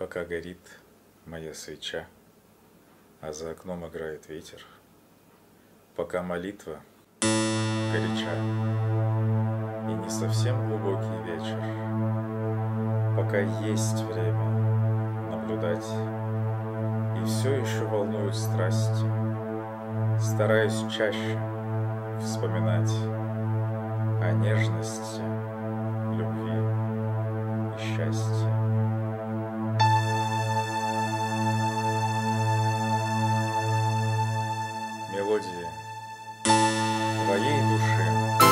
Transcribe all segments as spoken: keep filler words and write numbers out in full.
Пока горит моя свеча, а за окном играет ветер, пока молитва горяча и не совсем глубокий вечер, пока есть время наблюдать, и все еще волнуют страсти, стараюсь чаще вспоминать о нежности, любви и счастье. Мелодии твоей души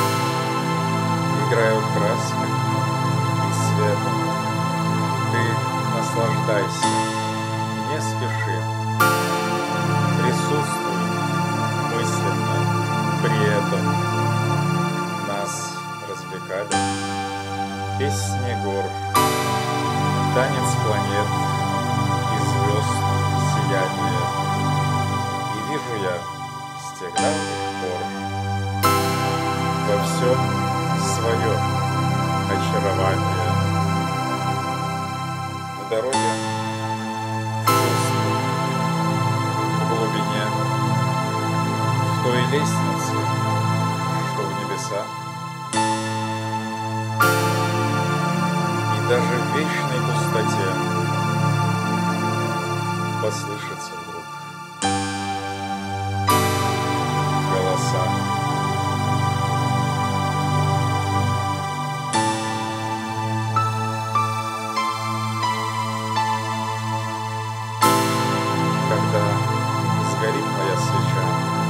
играют краской и светом. Ты наслаждайся, не спеши, присутствуй мысленно при этом. Нас развлекали песни гор, танец планет и звезд сияние. И вижу я с тех давних пор во всем свое очарование. В дороге, в чувстве, в глубине, в той лестнице, что в небеса, и даже в вечной пустоте послышится вдруг голоса. Когда сгорит моя свеча,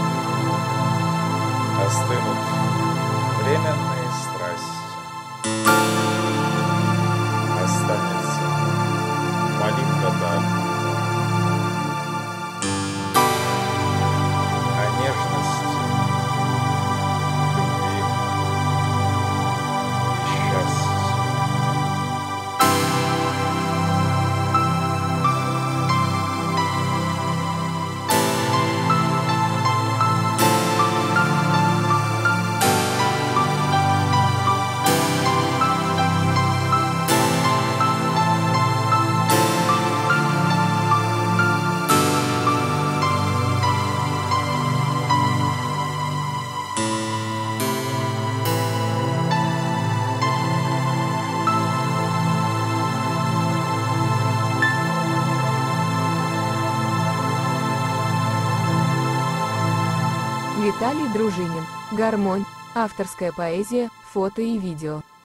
остынут временные страсти, останется молитва та о нежности, любви и счастье. Виталий Дружинин. Гармонь. Авторская поэзия, фото и видео.